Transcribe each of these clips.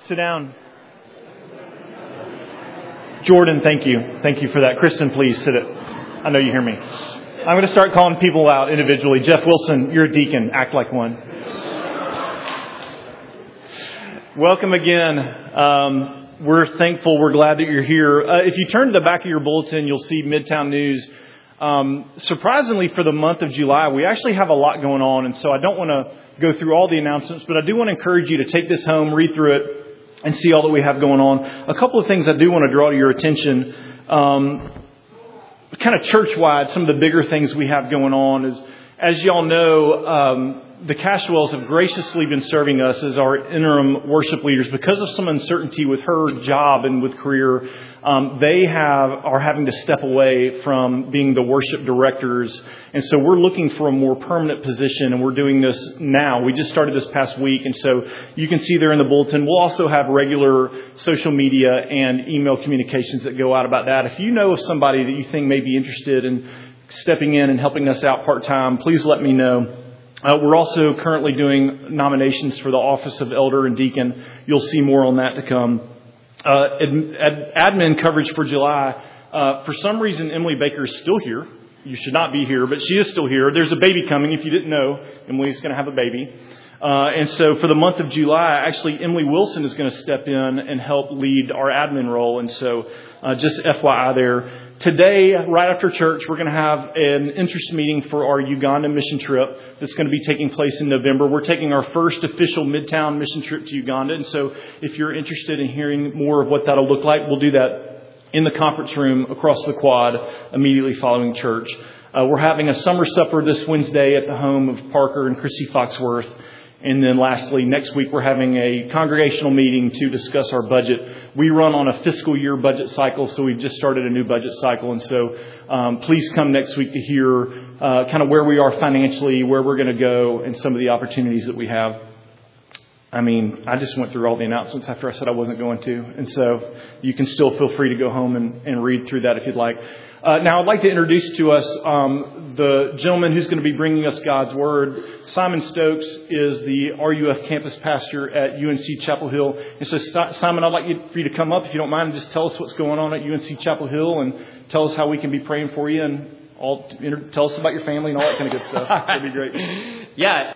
Sit down. Jordan, thank you. Thank you for that. Kristen, please sit it. I know you hear me. I'm going to start calling people out individually. Jeff Wilson, you're a deacon. Act like one. Welcome again. We're thankful. We're glad that you're here. If you turn to the back of your bulletin, you'll see Midtown News. Surprisingly, for the month of July, we actually have a lot going on. And so I don't want to go through all the announcements, but I do want to encourage you to take this home, read through it, and see all that we have going on. A couple of things I do want to draw to your attention. Kind of church-wide, some of the bigger things we have going on is, as y'all know, the Cashwells have graciously been serving us as our interim worship leaders because of some uncertainty with her job and with career. They are having to step away from being the worship directors. And so we're looking for a more permanent position, and we're doing this now. We just started this past week. And so you can see there in the bulletin, we'll also have regular social media and email communications that go out about that. If you know of somebody that you think may be interested in stepping in and helping us out part-time, please let me know. We're also currently doing nominations for the office of elder and deacon. You'll see more on that to come. Admin coverage for July. For some reason, Emily Baker is still here. You should not be here, but she is still here. There's a baby coming. If you didn't know, Emily's going to have a baby. And so for the month of July, actually, Emily Wilson is going to step in and help lead our admin role. And so just FYI there. Today, right after church, we're going to have an interest meeting for our Uganda mission trip that's going to be taking place in November. We're taking our first official Midtown mission trip to Uganda. And so if you're interested in hearing more of what that'll look like, we'll do that in the conference room across the quad immediately following church. We're having a summer supper this Wednesday at the home of Parker and Christy Foxworth. And then lastly, next week, we're having a congregational meeting to discuss our budget. We run on a fiscal year budget cycle, so we've just started a new budget cycle. And so please come next week to hear kind of where we are financially, where we're going to go, and some of the opportunities that we have. I mean, I just went through all the announcements after I said I wasn't going to. And so you can still feel free to go home and read through that if you'd like. Now, I'd like to introduce to us the gentleman who's going to be bringing us God's Word. Simon Stokes is the RUF campus pastor at UNC Chapel Hill. And so, Simon, I'd like for you to come up, if you don't mind, and just tell us what's going on at UNC Chapel Hill and tell us how we can be praying for you and tell us about your family and all that kind of good stuff. That'd be great. Yeah.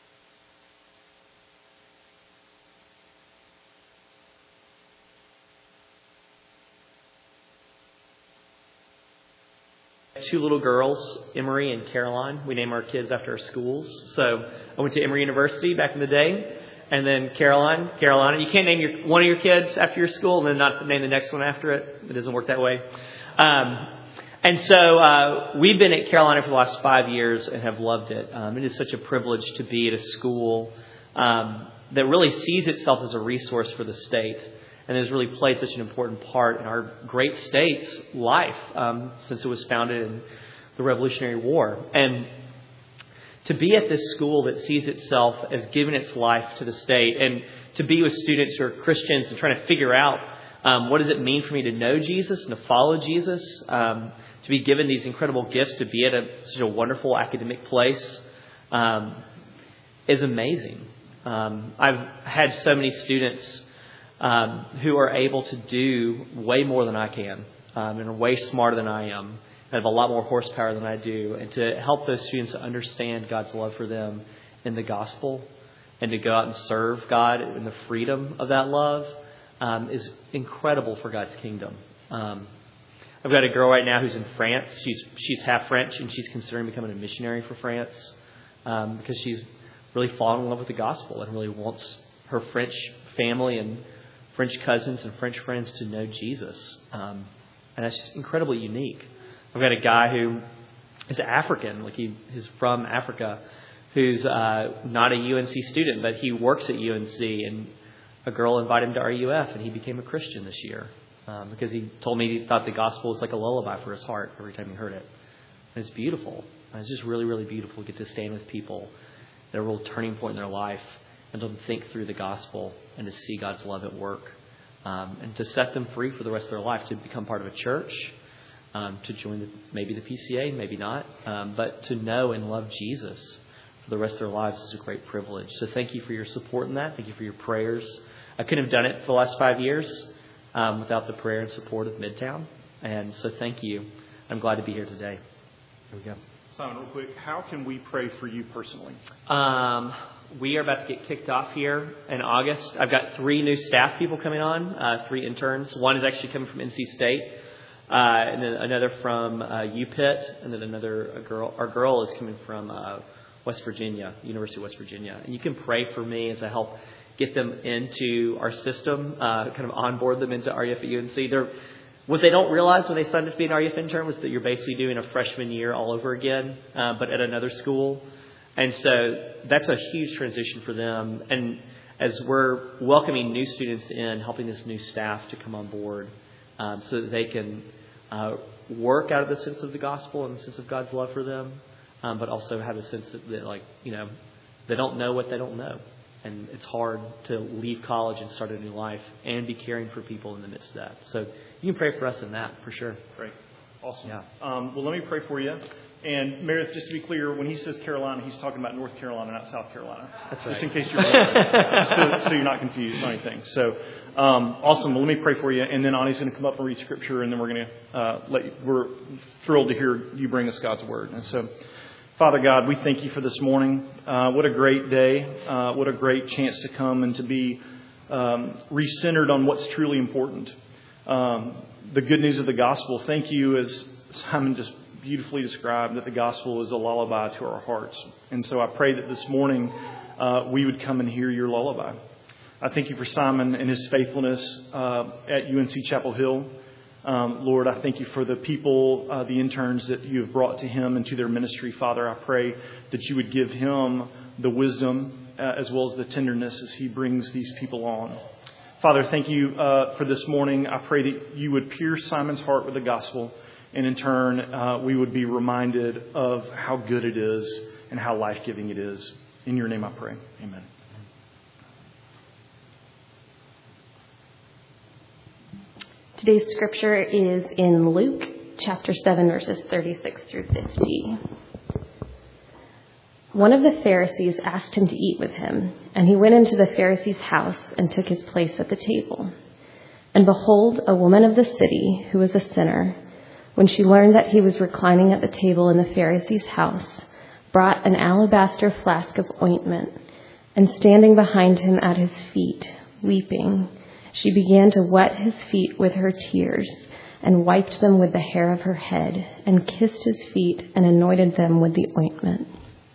Two little girls, Emery and Caroline. We name our kids after our schools. So I went to Emory University back in the day. And then Carolina. You can't name one of your kids after your school and then not name the next one after it. It doesn't work that way. And so we've been at Carolina for the last 5 years and have loved it. It is such a privilege to be at a school that really sees itself as a resource for the state. And has really played such an important part in our great state's life since it was founded in the Revolutionary War. And to be at this school that sees itself as giving its life to the state, and to be with students who are Christians and trying to figure out what does it mean for me to know Jesus and to follow Jesus, to be given these incredible gifts, to be at such a wonderful academic place is amazing. I've had so many students who are able to do way more than I can and are way smarter than I am and have a lot more horsepower than I do. And to help those students understand God's love for them in the gospel and to go out and serve God in the freedom of that love is incredible for God's kingdom. I've got a girl right now who's in France. She's half French, and she's considering becoming a missionary for France because she's really fallen in love with the gospel and really wants her French family and French cousins and French friends to know Jesus. And that's just incredibly unique. I've got a guy who is African, he's from Africa, who's not a UNC student, but he works at UNC. And a girl invited him to RUF, and he became a Christian this year because he told me he thought the gospel was like a lullaby for his heart every time he heard it. And it's beautiful. And it's just really, really beautiful to get to stand with people at a real turning point in their life and to think through the gospel and to see God's love at work and to set them free for the rest of their life, to become part of a church, to join maybe the PCA, maybe not, but to know and love Jesus for the rest of their lives is a great privilege. So thank you for your support in that. Thank you for your prayers. I couldn't have done it for the last 5 years without the prayer and support of Midtown. And so thank you. I'm glad to be here today. Here we go. Simon, real quick, how can we pray for you personally? We are about to get kicked off here in August. I've got 3 new staff people coming on, 3 interns. One is actually coming from NC State, and then another from UPitt, and then our girl is coming from West Virginia, University of West Virginia. And you can pray for me as I help get them into our system, kind of onboard them into RUF at UNC. What they don't realize when they signed up to be an RUF intern was that you're basically doing a freshman year all over again, but at another school. And so that's a huge transition for them. And as we're welcoming new students in, helping this new staff to come on board so that they can work out of the sense of the gospel and the sense of God's love for them, but also have a sense that, they don't know what they don't know. And it's hard to leave college and start a new life and be caring for people in the midst of that. So you can pray for us in that, for sure. Great. Awesome. Yeah. Well, let me pray for you. And Meredith, just to be clear, when he says Carolina, he's talking about North Carolina, not South Carolina. That's just right. in case you're wondering, so you're not confused or anything. So, awesome. Well, let me pray for you, and then Ani's going to come up and read Scripture, and then we're going to we're thrilled to hear you bring us God's Word. And so, Father God, we thank you for this morning. What a great day. What a great chance to come and to be recentered on what's truly important. The good news of the gospel. Thank you, as Simon just beautifully described, that the gospel is a lullaby to our hearts. And so I pray that this morning we would come and hear your lullaby. I thank you for Simon and his faithfulness at UNC Chapel Hill. Lord, I thank you for the people, the interns that you have brought to him and to their ministry. Father, I pray that you would give him the wisdom as well as the tenderness as he brings these people on. Father, thank you for this morning. I pray that you would pierce Simon's heart with the gospel, and in turn, we would be reminded of how good it is and how life-giving it is. In your name I pray. Amen. Today's scripture is in Luke chapter 7, verses 36 through 50. One of the Pharisees asked him to eat with him, and he went into the Pharisee's house and took his place at the table. And behold, a woman of the city, who was a sinner, when she learned that he was reclining at the table in the Pharisee's house, brought an alabaster flask of ointment, and standing behind him at his feet, weeping, she began to wet his feet with her tears, and wiped them with the hair of her head, and kissed his feet, and anointed them with the ointment.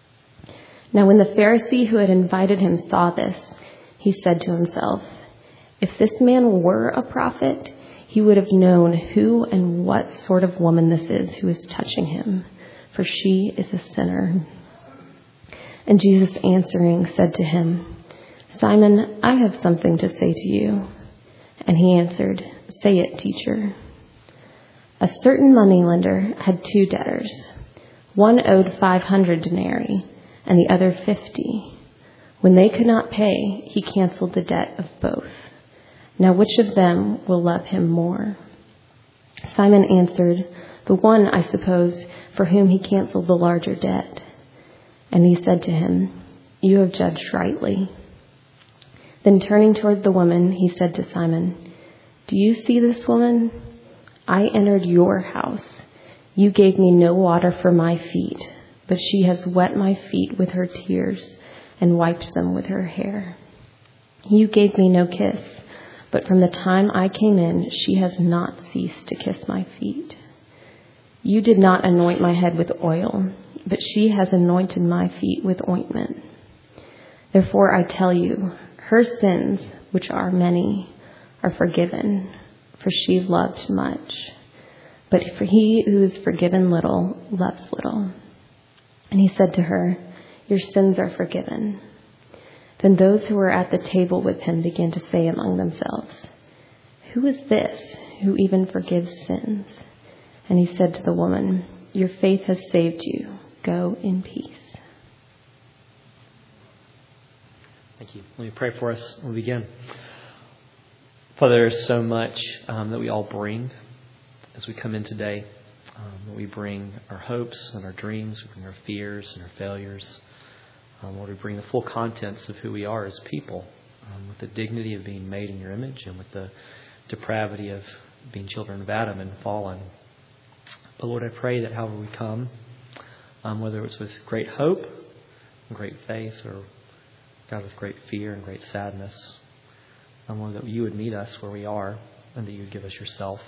Now when the Pharisee who had invited him saw this, he said to himself, "If this man were a prophet, he would have known who and what sort of woman this is who is touching him, for she is a sinner." And Jesus answering said to him, "Simon, I have something to say to you." And he answered, "Say it, teacher." A certain moneylender had 2 debtors. One owed 500 denarii, and the other 50. When they could not pay, he canceled the debt of both. Now which of them will love him more? Simon answered, "The one, I suppose, for whom he canceled the larger debt." And he said to him, "You have judged rightly." Then turning toward the woman, he said to Simon, "Do you see this woman? I entered your house. You gave me no water for my feet, but she has wet my feet with her tears and wiped them with her hair. You gave me no kiss, but from the time I came in, she has not ceased to kiss my feet. You did not anoint my head with oil, but she has anointed my feet with ointment. Therefore I tell you, her sins, which are many, are forgiven, for she loved much. But for he who is forgiven little loves little." And he said to her, "Your sins are forgiven." Then those who were at the table with him began to say among themselves, "Who is this who even forgives sins?" And he said to the woman, "Your faith has saved you. Go in peace." Thank you. Let me pray for us when we begin. Father, there is so much that we all bring as we come in today. We bring our hopes and our dreams, we bring our fears and our failures. Lord, we bring the full contents of who we are as people. with the dignity of being made in your image and with the depravity of being children of Adam and fallen. But Lord, I pray that however we come, whether it's with great hope and great faith, or God, with great fear and great sadness, Lord, that you would meet us where we are and that you would give us yourself.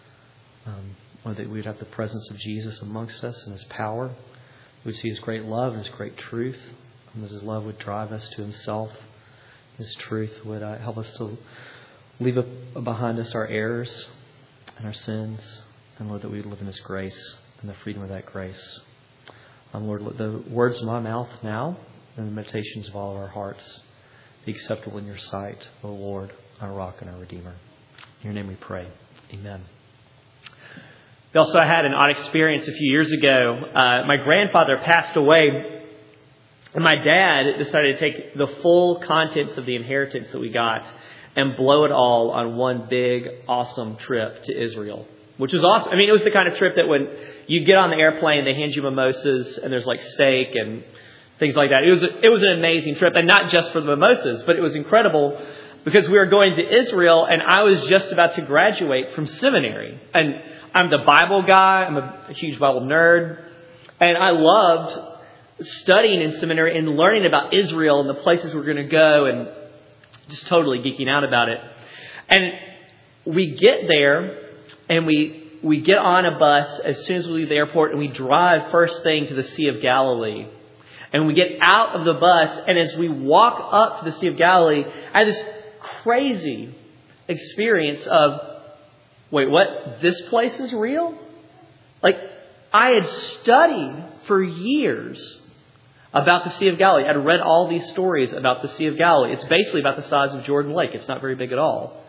Lord, that we would have the presence of Jesus amongst us and his power. We would see his great love and his great truth. And that his love would drive us to himself. His truth would help us to leave behind us our errors and our sins. And Lord, that we would live in his grace and the freedom of that grace. Lord, let the words of my mouth now and the meditations of all of our hearts be acceptable in your sight, O Lord, our rock and our Redeemer. In your name we pray. Amen. Also, I had an odd experience a few years ago. My grandfather passed away, and my dad decided to take the full contents of the inheritance that we got and blow it all on one big, awesome trip to Israel, which was awesome. I mean, it was the kind of trip that when you get on the airplane, they hand you mimosas, and there's like steak and things like that. It was an amazing trip, and not just for the mimosas, but it was incredible because we were going to Israel, and I was just about to graduate from seminary. And I'm the Bible guy. I'm a huge Bible nerd. And I loved studying in seminary and learning about Israel and the places we're going to go and just totally geeking out about it. And we get there and we get on a bus as soon as we leave the airport, and we drive first thing to the Sea of Galilee. And we get out of the bus, and as we walk up to the Sea of Galilee, I had this crazy experience of, wait, what? This place is real? Like, I had studied for years about the Sea of Galilee. I'd read all these stories about the Sea of Galilee. It's basically about the size of Jordan Lake. It's not very big at all.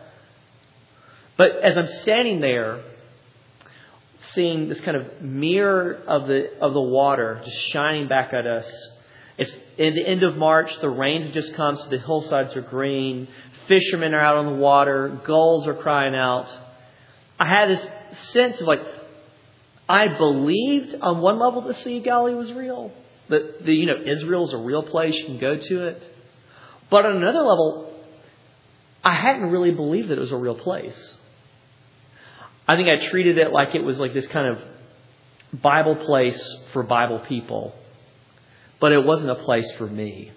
But as I'm standing there, seeing this kind of mirror of the water just shining back at us. It's in the end of March. The rains have just come, so the hillsides are green. Fishermen are out on the water. Gulls are crying out. I had this sense of like, I believed on one level the Sea of Galilee was real. That Israel's a real place. You can go to it. But on another level, I hadn't really believed that it was a real place. I think I treated it like it was like this kind of Bible place for Bible people. But it wasn't a place for me.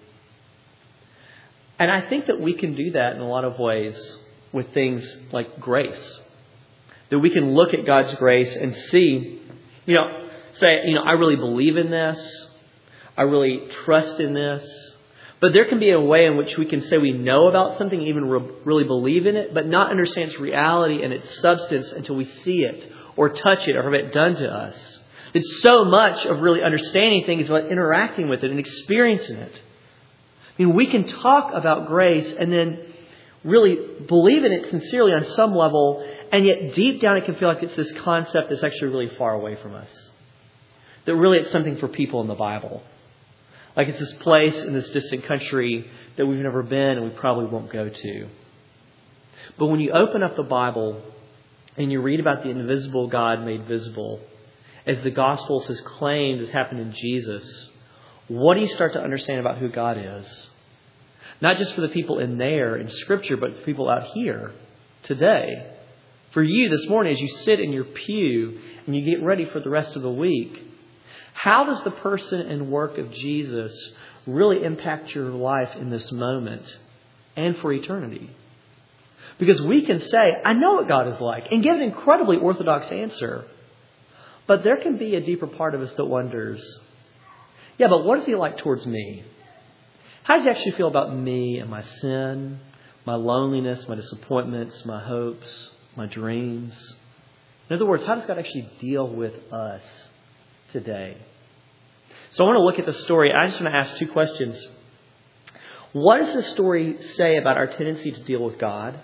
And I think that we can do that in a lot of ways with things like grace. That we can look at God's grace and see, say, I really believe in this. I really trust in this. But there can be a way in which we can say we know about something, even really believe in it, but not understand its reality and its substance until we see it or touch it or have it done to us. It's so much of really understanding things about interacting with it and experiencing it. I mean, we can talk about grace and then really believe in it sincerely on some level, and yet deep down it can feel like it's this concept that's actually really far away from us. That really it's something for people in the Bible. Like it's this place in this distant country that we've never been and we probably won't go to. But when you open up the Bible and you read about the invisible God made visible, as the Gospels has claimed has happened in Jesus, what do you start to understand about who God is? Not just for the people in there in Scripture, but the people out here today. For you this morning, as you sit in your pew and you get ready for the rest of the week, how does the person and work of Jesus really impact your life in this moment and for eternity? Because we can say, I know what God is like, and give an incredibly orthodox answer. But there can be a deeper part of us that wonders, yeah, but what is he like towards me? How does he actually feel about me and my sin, my loneliness, my disappointments, my hopes, my dreams? In other words, how does God actually deal with us today? So I want to look at the story. I just want to ask two questions. What does this story say about our tendency to deal with God?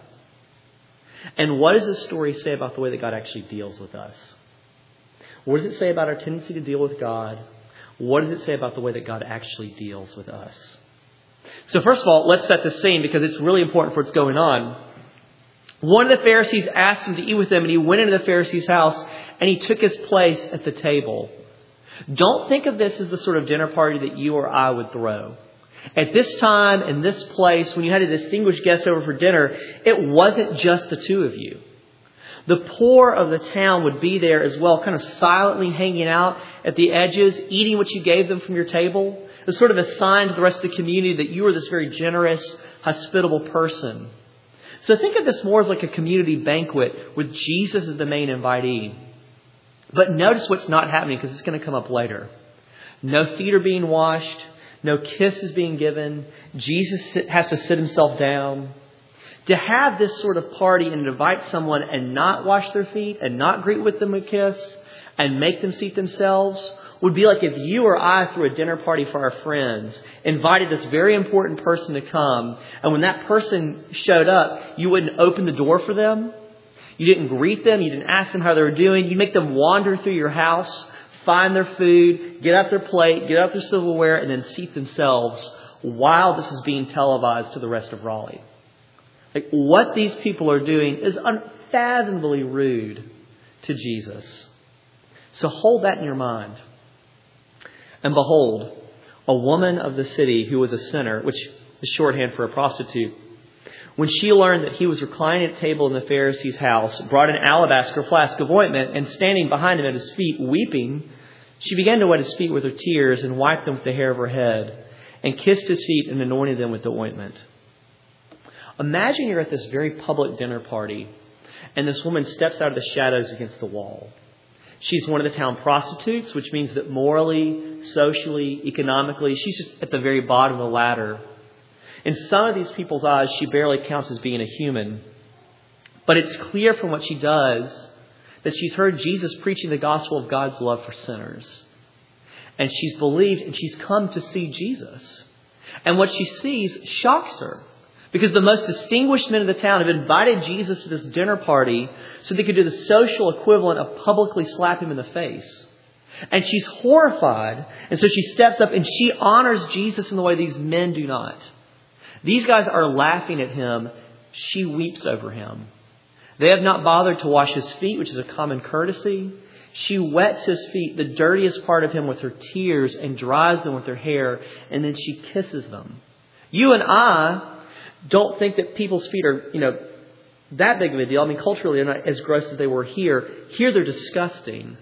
And what does this story say about the way that God actually deals with us? What does it say about our tendency to deal with God? What does it say about the way that God actually deals with us? So first of all, let's set the scene because it's really important for what's going on. One of the Pharisees asked him to eat with him, and he went into the Pharisee's house and he took his place at the table. Don't think of this as the sort of dinner party that you or I would throw. At this time, in this place, when you had a distinguished guest over for dinner, it wasn't just the two of you. The poor of the town would be there as well, kind of silently hanging out at the edges, eating what you gave them from your table. It was sort of a sign to the rest of the community that you were this very generous, hospitable person. So think of this more as like a community banquet with Jesus as the main invitee. But notice what's not happening, because it's going to come up later. No feet are being washed. No kiss is being given. Jesus has to sit himself down. To have this sort of party and invite someone and not wash their feet and not greet with them a kiss and make them seat themselves would be like if you or I threw a dinner party for our friends, invited this very important person to come, and when that person showed up, you wouldn't open the door for them. You didn't greet them. You didn't ask them how they were doing. You make them wander through your house, find their food, get out their plate, get out their silverware, and then seat themselves while this is being televised to the rest of Raleigh. Like, what these people are doing is unfathomably rude to Jesus. So hold that in your mind. And behold, a woman of the city who was a sinner, which is shorthand for a prostitute, when she learned that he was reclining at table in the Pharisee's house, brought an alabaster flask of ointment, and standing behind him at his feet, weeping, she began to wet his feet with her tears and wiped them with the hair of her head, and kissed his feet and anointed them with the ointment. Imagine you're at this very public dinner party, and this woman steps out of the shadows against the wall. She's one of the town prostitutes, which means that morally, socially, economically, she's just at the very bottom of the ladder. In some of these people's eyes, she barely counts as being a human. But it's clear from what she does that she's heard Jesus preaching the gospel of God's love for sinners. And she's believed and she's come to see Jesus. And what she sees shocks her. Because the most distinguished men of the town have invited Jesus to this dinner party so they could do the social equivalent of publicly slap him in the face. And she's horrified. And so she steps up and she honors Jesus in the way these men do not. These guys are laughing at him. She weeps over him. They have not bothered to wash his feet, which is a common courtesy. She wets his feet, the dirtiest part of him, with her tears and dries them with her hair. And then she kisses them. You and I don't think that people's feet are, that big of a deal. I mean, culturally, they're not as gross as they were here. Here, they're disgusting.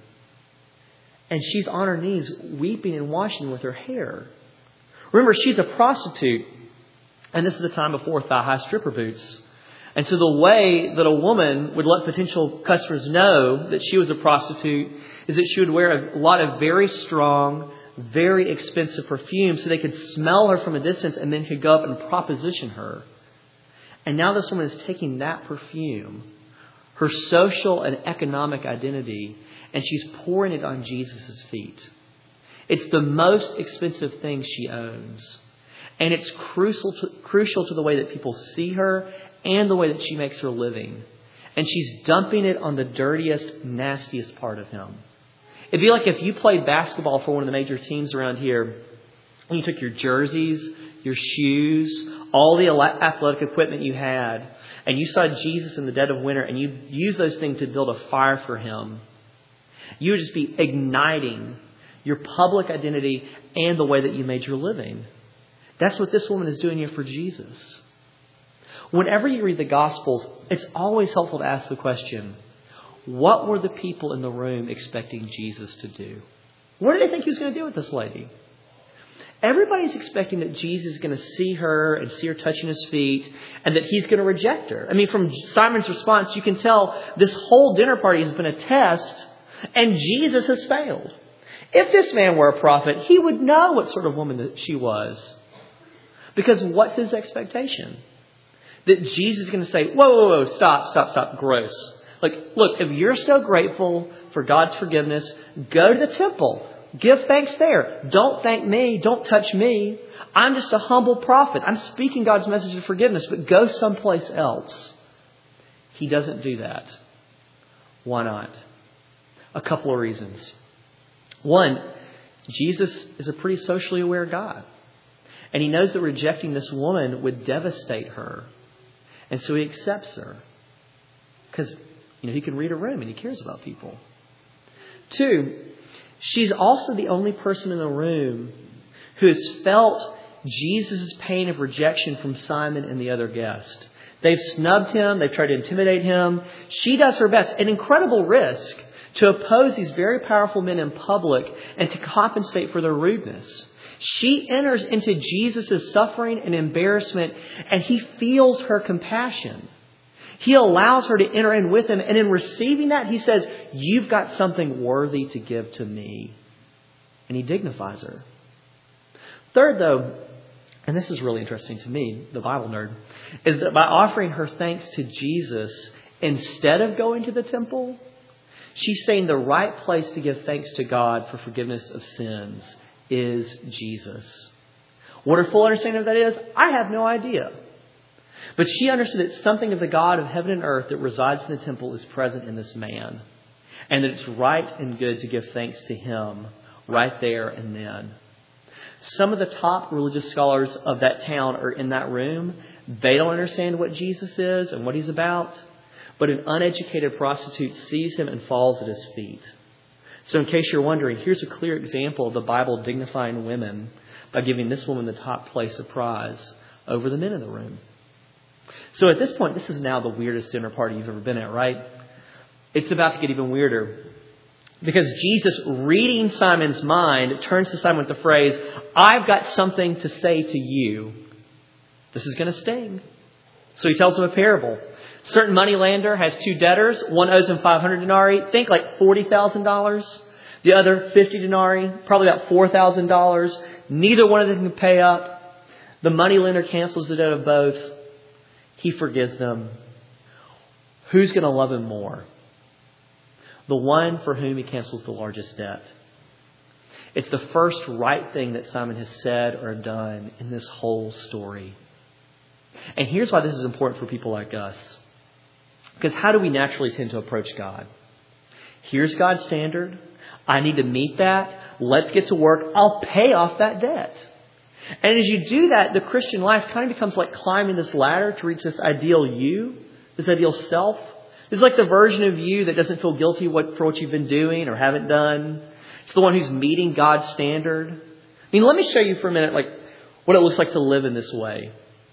And she's on her knees, weeping and washing with her hair. Remember, she's a prostitute. And this is the time before thigh-high stripper boots. And so the way that a woman would let potential customers know that she was a prostitute is that she would wear a lot of very strong, very expensive perfume so they could smell her from a distance and then could go up and proposition her. And now this woman is taking that perfume, her social and economic identity, and she's pouring it on Jesus' feet. It's the most expensive thing she owns. And it's crucial to the way that people see her and the way that she makes her living. And she's dumping it on the dirtiest, nastiest part of him. It'd be like if you played basketball for one of the major teams around here and you took your jerseys, your shoes, all the athletic equipment you had, and you saw Jesus in the dead of winter and you used those things to build a fire for him. You would just be igniting your public identity and the way that you made your living. That's what this woman is doing here for Jesus. Whenever you read the Gospels, it's always helpful to ask the question, what were the people in the room expecting Jesus to do? What did they think he was going to do with this lady? Everybody's expecting that Jesus is going to see her and see her touching his feet and that he's going to reject her. I mean, from Simon's response, you can tell this whole dinner party has been a test and Jesus has failed. If this man were a prophet, he would know what sort of woman that she was. Because what's his expectation? That Jesus is going to say, whoa, stop, gross. Like, look, if you're so grateful for God's forgiveness, go to the temple. Give thanks there. Don't thank me. Don't touch me. I'm just a humble prophet. I'm speaking God's message of forgiveness, but go someplace else. He doesn't do that. Why not? A couple of reasons. One, Jesus is a pretty socially aware God. And he knows that rejecting this woman would devastate her. And so he accepts her. Because, he can read a room and he cares about people. Two, she's also the only person in the room who has felt Jesus' pain of rejection from Simon and the other guest. They've snubbed him. They've tried to intimidate him. She does her best, an incredible risk, to oppose these very powerful men in public and to compensate for their rudeness. She enters into Jesus' suffering and embarrassment, and he feels her compassion. He allows her to enter in with him, and in receiving that, he says, "You've got something worthy to give to me." And he dignifies her. Third, though, and this is really interesting to me, the Bible nerd, is that by offering her thanks to Jesus instead of going to the temple, she's saying the right place to give thanks to God for forgiveness of sins is Jesus. What her full understanding of that is, I have no idea. But she understood that something of the God of heaven and earth that resides in the temple is present in this man. And that it's right and good to give thanks to him right there and then. Some of the top religious scholars of that town are in that room. They don't understand what Jesus is and what he's about. But an uneducated prostitute sees him and falls at his feet. So in case you're wondering, here's a clear example of the Bible dignifying women by giving this woman the top place of prize over the men in the room. So at this point, this is now the weirdest dinner party you've ever been at, right? It's about to get even weirder. Because Jesus, reading Simon's mind, turns to Simon with the phrase, "I've got something to say to you." This is going to sting. So he tells him a parable. Certain moneylender has two debtors. One owes him 500 denarii. Think like $40,000. The other 50 denarii. Probably about $4,000. Neither one of them can pay up. The moneylender cancels the debt of both. He forgives them. Who's going to love him more? The one for whom he cancels the largest debt. It's the first right thing that Simon has said or done in this whole story. And here's why this is important for people like us. Because how do we naturally tend to approach God? Here's God's standard. I need to meet that. Let's get to work. I'll pay off that debt. And as you do that, the Christian life kind of becomes like climbing this ladder to reach this ideal you, this ideal self. It's like the version of you that doesn't feel guilty for what you've been doing or haven't done. It's the one who's meeting God's standard. I mean, let me show you for a minute what it looks like to live in this way.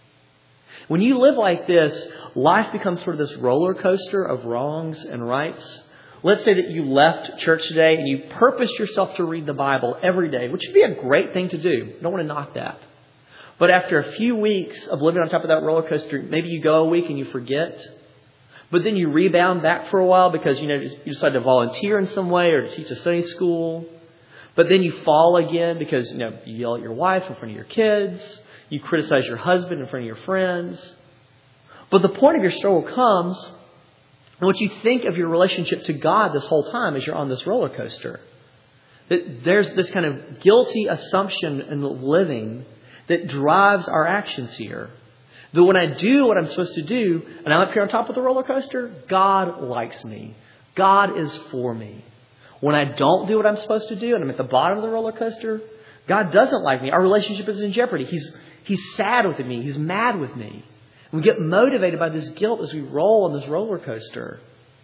When you live like this, life becomes sort of this roller coaster of wrongs and rights. Let's say that you left church today and you purposed yourself to read the Bible every day, which would be a great thing to do. I don't want to knock that. But after a few weeks of living on top of that roller coaster, maybe you go a week and you forget. But then you rebound back for a while because, you decide to volunteer in some way or to teach a Sunday school. But then you fall again because, you yell at your wife in front of your kids. You criticize your husband in front of your friends. But the point of your struggle comes and what you think of your relationship to God this whole time as you're on this roller coaster. That there's this kind of guilty assumption in living that drives our actions here. That when I do what I'm supposed to do, and I'm up here on top of the roller coaster, God likes me. God is for me. When I don't do what I'm supposed to do, and I'm at the bottom of the roller coaster, God doesn't like me. Our relationship is in jeopardy. He's sad with me. He's mad with me. And we get motivated by this guilt as we roll on this roller coaster.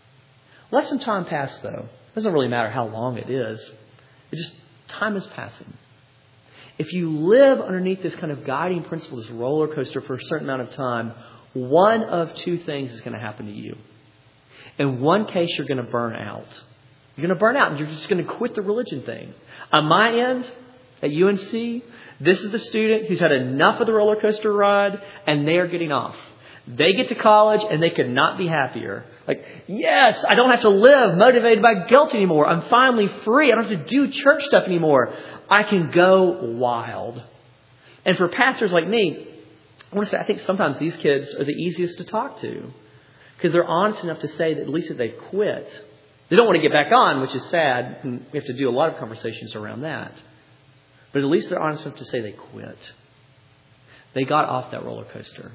Let some time pass, though. It doesn't really matter how long it is. Time is passing. If you live underneath this kind of guiding principle, this roller coaster for a certain amount of time, one of two things is going to happen to you. In one case, you're going to burn out. You're going to burn out and you're just going to quit the religion thing. On my end, at UNC, this is the student who's had enough of the roller coaster ride and they are getting off. They get to college and they could not be happier. Yes, I don't have to live motivated by guilt anymore. I'm finally free. I don't have to do church stuff anymore. I can go wild. And for pastors like me, I want to say I think sometimes these kids are the easiest to talk to because they're honest enough to say that at least if they quit, they don't want to get back on, which is sad. And we have to do a lot of conversations around that. But at least they're honest enough to say they quit. They got off that roller coaster.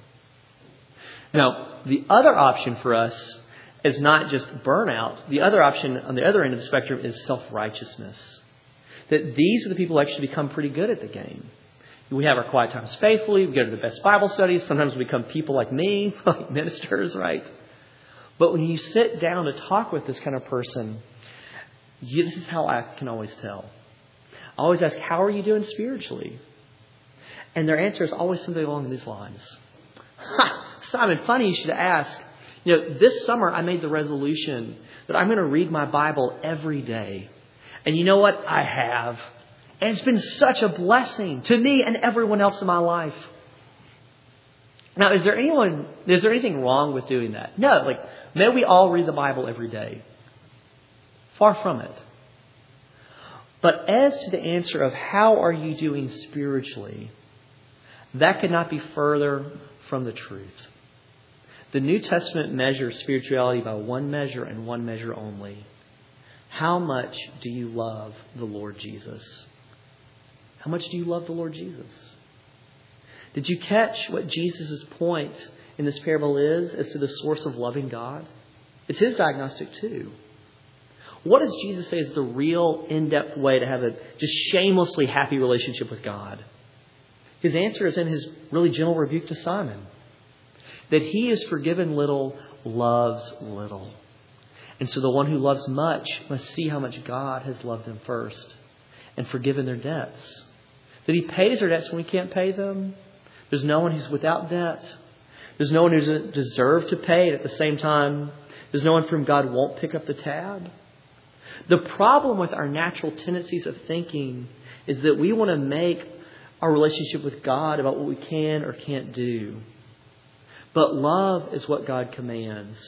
Now, the other option for us is not just burnout. The other option on the other end of the spectrum is self-righteousness. That these are the people who actually become pretty good at the game. We have our quiet times faithfully. We go to the best Bible studies. Sometimes we become people like me, like ministers, right? But when you sit down to talk with this kind of person, this is how I can always tell. I always ask, how are you doing spiritually? And their answer is always something along these lines. Simon, funny you should ask. This summer I made the resolution that I'm going to read my Bible every day. And you know what? I have. And it's been such a blessing to me and everyone else in my life. Now, is there anything wrong with doing that? No, may we all read the Bible every day. Far from it. But as to the answer of how are you doing spiritually, that could not be further from the truth. The New Testament measures spirituality by one measure and one measure only. How much do you love the Lord Jesus? How much do you love the Lord Jesus? Did you catch what Jesus' point in this parable is as to the source of loving God? It's his diagnostic too. What does Jesus say is the real in-depth way to have a just shamelessly happy relationship with God? His answer is in his really gentle rebuke to Simon. That he is forgiven little, loves little. And so the one who loves much must see how much God has loved them first and forgiven their debts. That he pays their debts when we can't pay them. There's no one who's without debt. There's no one who doesn't deserve to pay it at the same time. There's no one from God won't pick up the tab. The problem with our natural tendencies of thinking is that we want to make our relationship with God about what we can or can't do. But love is what God commands.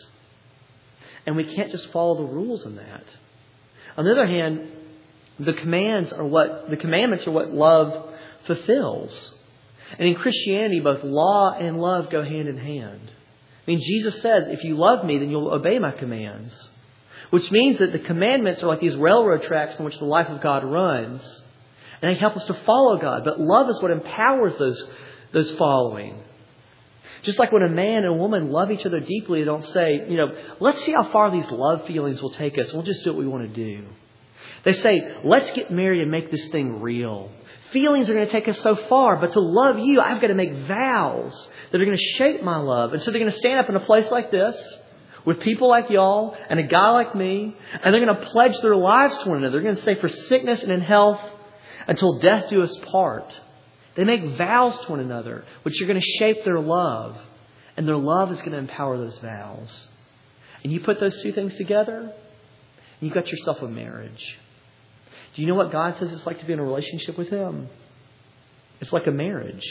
And we can't just follow the rules in that. On the other hand, the commandments are what love fulfills. And in Christianity, both law and love go hand in hand. I mean, Jesus says, if you love me, then you'll obey my commands. Which means that the commandments are like these railroad tracks in which the life of God runs. And they help us to follow God. But love is what empowers those following. Just like when a man and a woman love each other deeply, they don't say, let's see how far these love feelings will take us. We'll just do what we want to do. They say, let's get married and make this thing real. Feelings are going to take us so far, but to love you, I've got to make vows that are going to shape my love. And so they're going to stand up in a place like this with people like y'all and a guy like me, and they're going to pledge their lives to one another. They're going to say for sickness and in health until death do us part. They make vows to one another, which are going to shape their love. And their love is going to empower those vows. And you put those two things together, and you've got yourself a marriage. Do you know what God says it's like to be in a relationship with Him? It's like a marriage.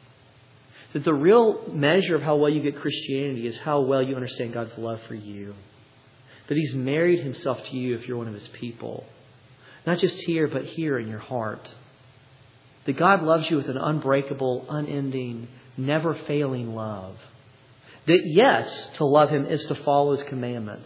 That the real measure of how well you get Christianity is how well you understand God's love for you. That He's married Himself to you if you're one of His people. Not just here, but here in your heart. That God loves you with an unbreakable, unending, never failing love. That yes, to love Him is to follow His commandments.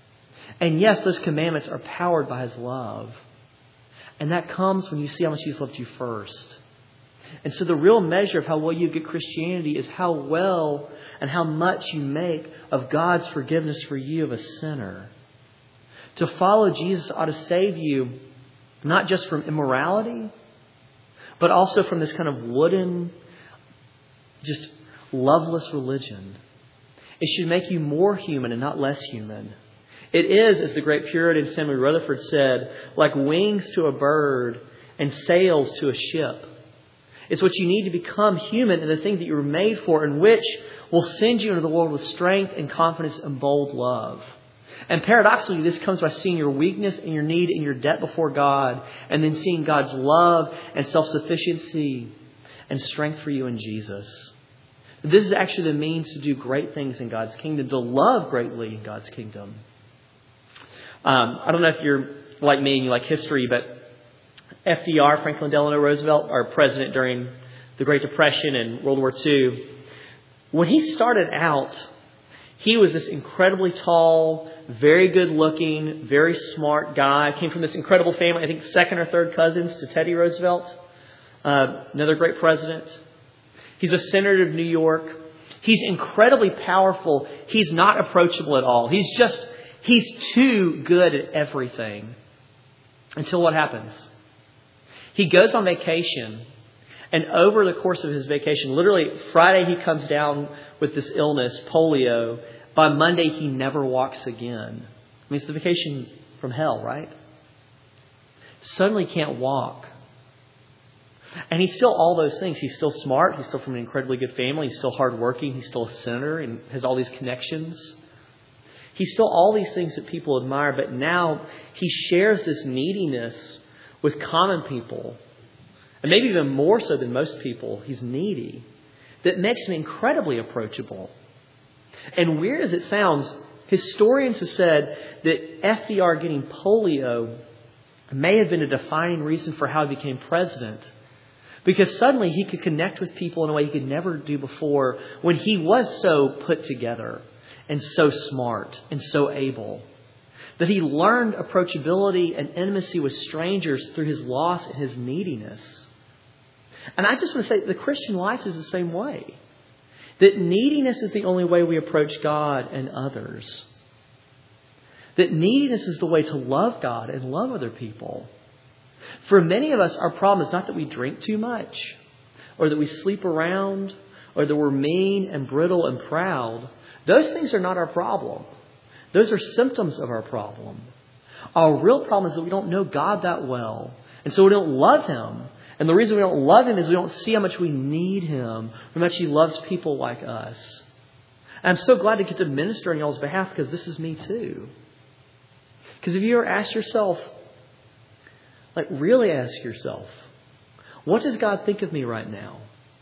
And yes, those commandments are powered by His love. And that comes when you see how much He's loved you first. And so the real measure of how well you get Christianity is how well and how much you make of God's forgiveness for you of a sinner. To follow Jesus ought to save you not just from immorality, but also from this kind of wooden, just loveless religion. It should make you more human and not less human. It is, as the great Puritan Samuel Rutherford said, like wings to a bird and sails to a ship. It's what you need to become human and the thing that you were made for, and which will send you into the world with strength and confidence and bold love. And paradoxically, this comes by seeing your weakness and your need and your debt before God, and then seeing God's love and self-sufficiency and strength for you in Jesus. This is actually the means to do great things in God's kingdom, to love greatly in God's kingdom. I don't know if you're like me and you like history, but FDR, Franklin Delano Roosevelt, our president during the Great Depression and World War II, when he started out, he was this incredibly tall, very good looking, very smart guy. Came from this incredible family, I think second or third cousins to Teddy Roosevelt, another great president. He's a senator of New York. He's incredibly powerful. He's not approachable at all. He's too good at everything. Until what happens? He goes on vacation, and over the course of his vacation, literally Friday he comes down with this illness, polio. By Monday he never walks again. I mean, it's the vacation from hell, right? Suddenly can't walk. And he's still all those things. He's still smart. He's still from an incredibly good family. He's still hardworking. He's still a senator and has all these connections. He's still all these things that people admire. But now he shares this neediness with common people. And maybe even more so than most people, he's needy. That makes him incredibly approachable. And weird as it sounds, historians have said that FDR getting polio may have been a defining reason for how he became president. Because suddenly he could connect with people in a way he could never do before when he was so put together and so smart and so able. That he learned approachability and intimacy with strangers through his loss and his neediness. And I just want to say the Christian life is the same way. That neediness is the only way we approach God and others. That neediness is the way to love God and love other people. For many of us, our problem is not that we drink too much, or that we sleep around, or that we're mean and brittle and proud. Those things are not our problem. Those are symptoms of our problem. Our real problem is that we don't know God that well, and so we don't love Him. And the reason we don't love Him is we don't see how much we need Him, how much He loves people like us. And I'm so glad to get to minister on y'all's behalf because this is me too. Because if you ever ask yourself, really ask yourself, what does God think of me right now?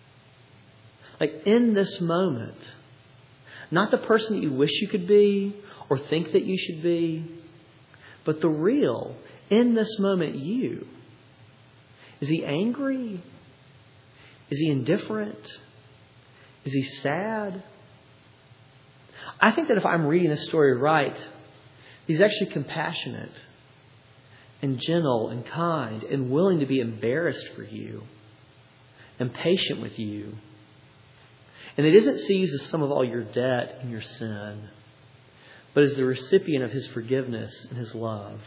In this moment. Not the person that you wish you could be or think that you should be, but the real, in this moment, you. Is He angry? Is He indifferent? Is He sad? I think that if I'm reading this story right, He's actually compassionate and gentle and kind and willing to be embarrassed for you and patient with you. And He doesn't see you as some of all your debt and your sin, but as the recipient of His forgiveness and His love.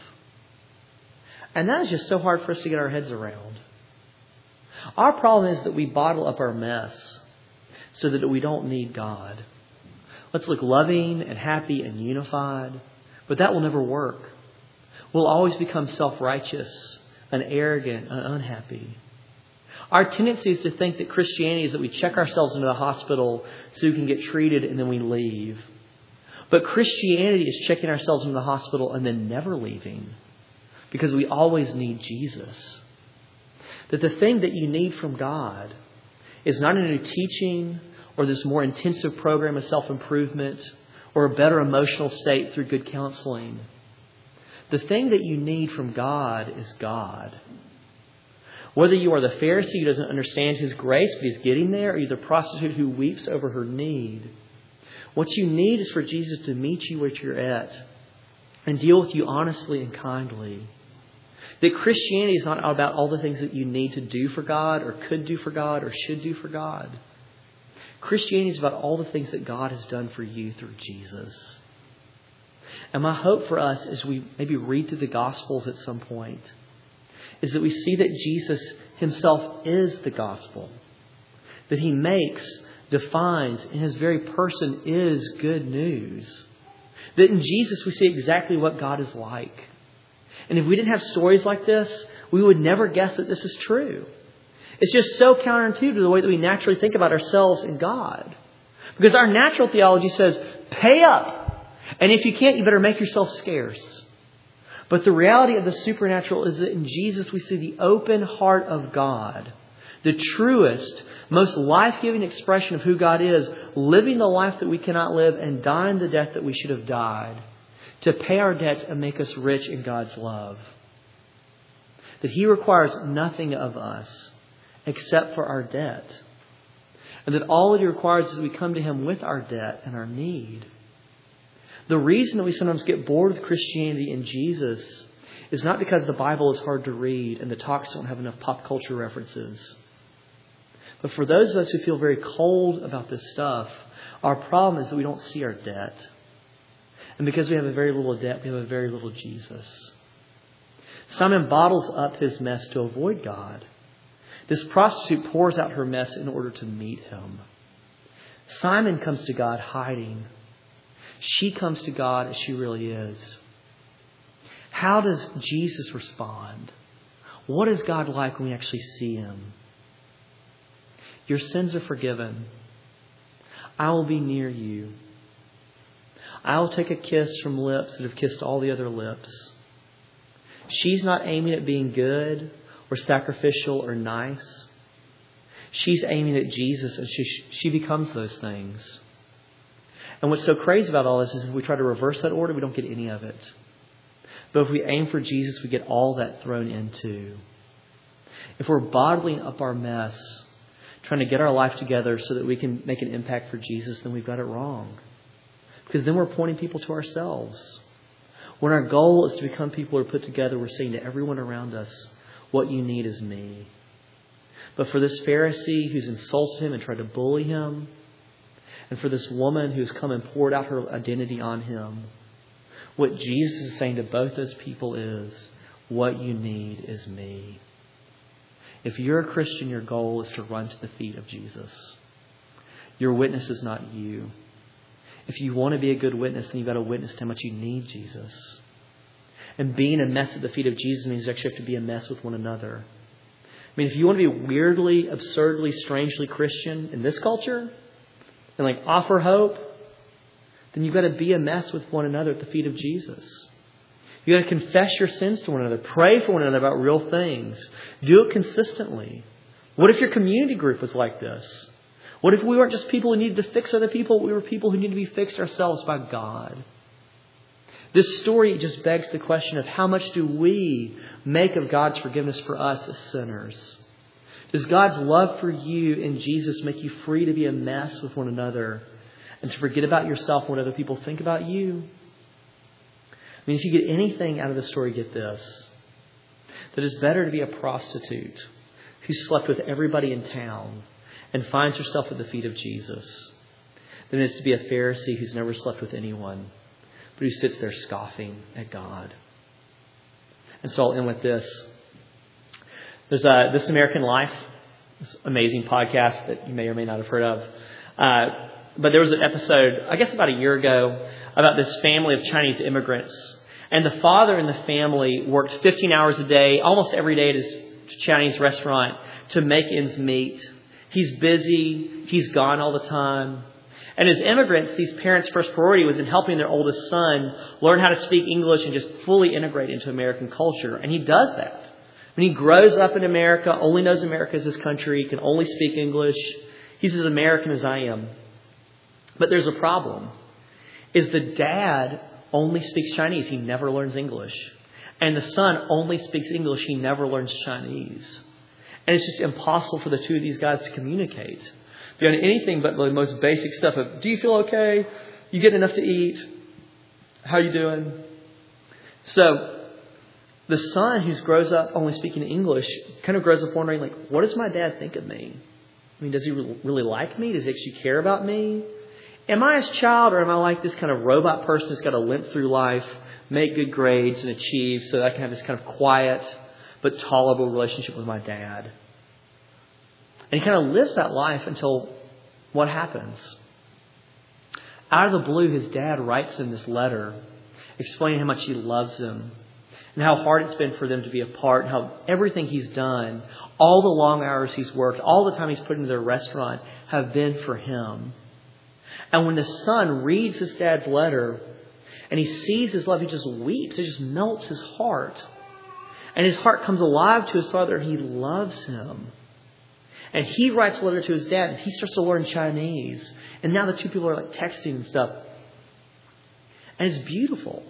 And that is just so hard for us to get our heads around. Our problem is that we bottle up our mess so that we don't need God. Let's look loving and happy and unified, but that will never work. We'll always become self-righteous and arrogant and unhappy. Our tendency is to think that Christianity is that we check ourselves into the hospital so we can get treated and then we leave. But Christianity is checking ourselves into the hospital and then never leaving, because we always need Jesus. That the thing that you need from God is not a new teaching or this more intensive program of self-improvement or a better emotional state through good counseling. The thing that you need from God is God. Whether you are the Pharisee who doesn't understand His grace, but he's getting there, or you're the prostitute who weeps over her need, what you need is for Jesus to meet you where you're at and deal with you honestly and kindly. That Christianity is not about all the things that you need to do for God or could do for God or should do for God. Christianity is about all the things that God has done for you through Jesus. And my hope for us as we maybe read through the Gospels at some point is that we see that Jesus Himself is the gospel. That He makes, defines, and His very person is good news. That in Jesus we see exactly what God is like. And if we didn't have stories like this, we would never guess that this is true. It's just so counterintuitive to the way that we naturally think about ourselves and God. Because our natural theology says, pay up. And if you can't, you better make yourself scarce. But the reality of the supernatural is that in Jesus we see the open heart of God. The truest, most life-giving expression of who God is, living the life that we cannot live and dying the death that we should have died, to pay our debts and make us rich in God's love. That He requires nothing of us except for our debt. And that all that He requires is that we come to Him with our debt and our need. The reason that we sometimes get bored with Christianity and Jesus is not because the Bible is hard to read and the talks don't have enough pop culture references. But for those of us who feel very cold about this stuff, our problem is that we don't see our debt. And because we have a very little debt, we have a very little Jesus. Simon bottles up his mess to avoid God. This prostitute pours out her mess in order to meet Him. Simon comes to God hiding. She comes to God as she really is. How does Jesus respond? What is God like when we actually see Him? Your sins are forgiven. I will be near you. I will take a kiss from lips that have kissed all the other lips. She's not aiming at being good or sacrificial or nice. She's aiming at Jesus, and she becomes those things. And what's so crazy about all this is if we try to reverse that order, we don't get any of it. But if we aim for Jesus, we get all that thrown into. If we're bottling up our mess, trying to get our life together so that we can make an impact for Jesus, then we've got it wrong. Because then we're pointing people to ourselves. When our goal is to become people who are put together, we're saying to everyone around us, what you need is me. But for this Pharisee who's insulted him and tried to bully him, and for this woman who's come and poured out her identity on him, what Jesus is saying to both those people is, what you need is me. If you're a Christian, your goal is to run to the feet of Jesus. Your witness is not you. If you want to be a good witness, then you've got to witness to how much you need Jesus. And being a mess at the feet of Jesus means you actually have to be a mess with one another. I mean, if you want to be weirdly, absurdly, strangely Christian in this culture and offer hope, then you've got to be a mess with one another at the feet of Jesus. You've got to confess your sins to one another. Pray for one another about real things. Do it consistently. What if your community group was like this? What if we weren't just people who needed to fix other people? We were people who need to be fixed ourselves by God. This story just begs the question of how much do we make of God's forgiveness for us as sinners? Does God's love for you in Jesus make you free to be a mess with one another and to forget about yourself and what other people think about you? I mean, if you get anything out of the story, get this. That it's better to be a prostitute who slept with everybody in town and finds herself at the feet of Jesus than it is to be a Pharisee who's never slept with anyone, but who sits there scoffing at God. And so I'll end with this. There's This American Life, this amazing podcast that you may or may not have heard of. But there was an episode, I guess about a year ago, about this family of Chinese immigrants. And the father in the family worked 15 hours a day, almost every day at his Chinese restaurant to make ends meet. He's busy. He's gone all the time. And as immigrants, these parents' first priority was in helping their oldest son learn how to speak English and just fully integrate into American culture. And he does that. When he grows up in America, only knows America as his country, can only speak English. He's as American as I am. But there's a problem. Is the dad only speaks Chinese. He never learns English. And the son only speaks English. He never learns Chinese. And it's just impossible for the two of these guys to communicate beyond anything but the most basic stuff of, do you feel okay? You getting enough to eat? How you doing? So the son who grows up only speaking English kind of grows up wondering, what does my dad think of me? I mean, does he really like me? Does he actually care about me? Am I his child, or am I like this kind of robot person who's got to limp through life, make good grades and achieve so that I can have this kind of quiet but tolerable relationship with my dad? And he kind of lives that life until what happens? Out of the blue, his dad writes him this letter explaining how much he loves him and how hard it's been for them to be apart and how everything he's done, all the long hours he's worked, all the time he's put into their restaurant have been for him. And when the son reads his dad's letter and he sees his love, he just weeps. It just melts his heart. And his heart comes alive to his father. He loves him. And he writes a letter to his dad, and he starts to learn Chinese. And now the two people are texting and stuff. And it's beautiful.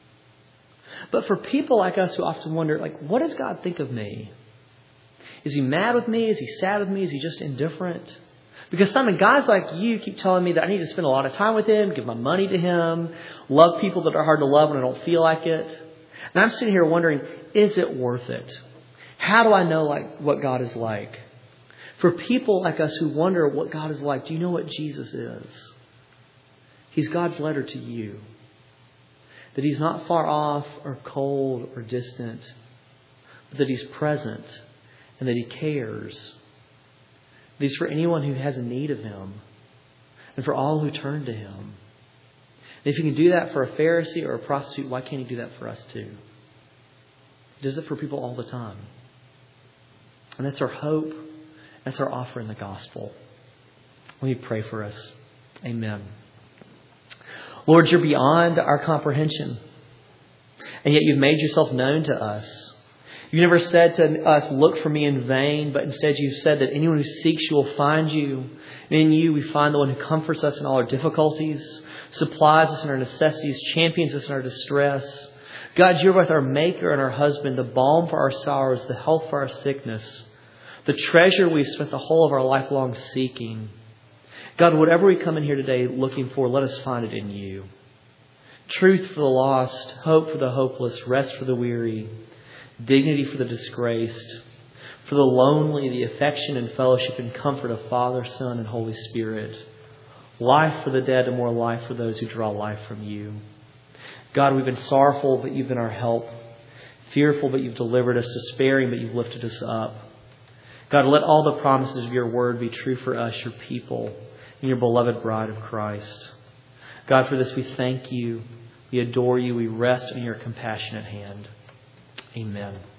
But for people like us who often wonder, what does God think of me? Is he mad with me? Is he sad with me? Is he just indifferent? Because guys like you keep telling me that I need to spend a lot of time with him, give my money to him, love people that are hard to love when I don't feel like it. And I'm sitting here wondering, is it worth it? How do I know what God is like? For people like us who wonder what God is like, do you know what Jesus is? He's God's letter to you. That he's not far off or cold or distant, but that he's present and that he cares. That he's for anyone who has a need of him and for all who turn to him. And if he can do that for a Pharisee or a prostitute, why can't he do that for us too? He does it for people all the time. And that's our hope That's our offer in the gospel. Let me pray for us. Amen. Lord, you're beyond our comprehension. And yet you've made yourself known to us. You never said to us, look for me in vain, but instead you've said that anyone who seeks you will find you. And in you we find the one who comforts us in all our difficulties, supplies us in our necessities, champions us in our distress. God, you're both our maker and our husband, the balm for our sorrows, the health for our sickness, the treasure we've spent the whole of our life long seeking. God, whatever we come in here today looking for, let us find it in you. Truth for the lost, hope for the hopeless, rest for the weary, dignity for the disgraced, for the lonely, the affection and fellowship and comfort of Father, Son, and Holy Spirit, life for the dead and more life for those who draw life from you. God, we've been sorrowful, but you've been our help, fearful, but you've delivered us, despairing, but you've lifted us up. God, let all the promises of your word be true for us, your people, and your beloved bride of Christ. God, for this we thank you, we adore you, we rest in your compassionate hand. Amen.